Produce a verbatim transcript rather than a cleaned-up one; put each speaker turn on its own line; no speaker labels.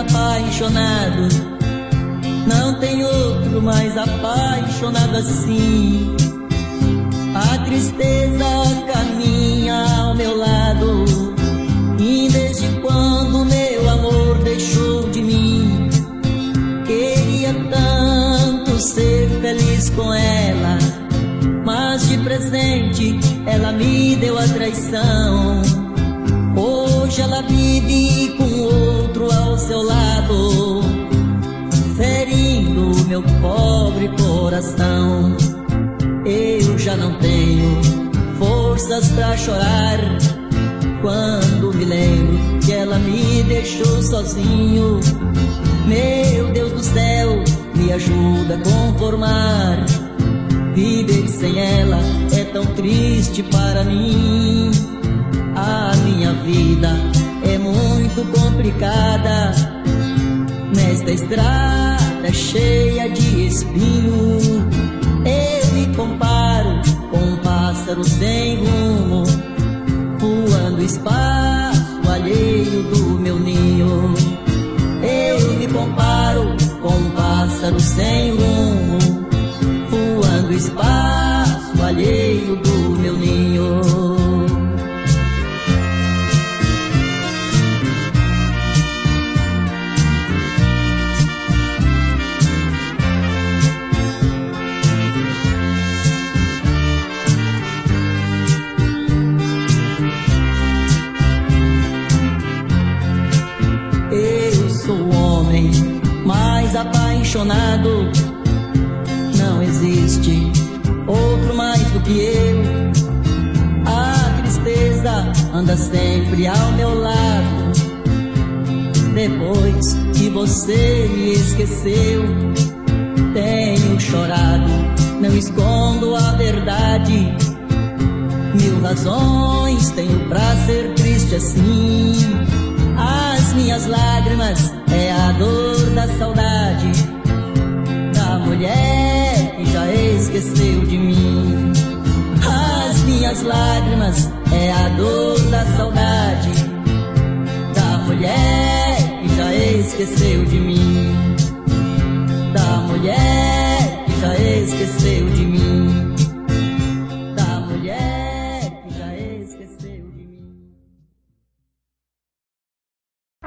apaixonado, não tem outro mais apaixonado assim. A tristeza caminha ao meu lado, e desde quando meu amor deixou de mim, queria tanto ser feliz com ela, mas de presente ela me deu a traição. Hoje ela vive com outro ao seu lado, ferindo meu pobre coração. Eu já não tenho forças pra chorar quando me lembro que ela me deixou sozinho. Meu Deus do céu, me ajuda a conformar. Viver sem ela é tão triste para mim. A minha vida é muito complicada, nesta estrada cheia de espinho. Eu me comparo com um pássaro sem rumo, voando espaço alheio do meu ninho. Eu me comparo com um pássaro sem rumo, voando espaço alheio do meu ninho. Mais apaixonado, não existe outro mais do que eu. A tristeza anda sempre ao meu lado, depois que você me esqueceu. Tenho chorado, não escondo a verdade, mil razões tenho pra ser triste assim. As minhas lágrimas é a dor da saudade da mulher que já esqueceu de mim. As minhas lágrimas é a dor da saudade da mulher que já esqueceu de mim. Da mulher que já esqueceu de mim.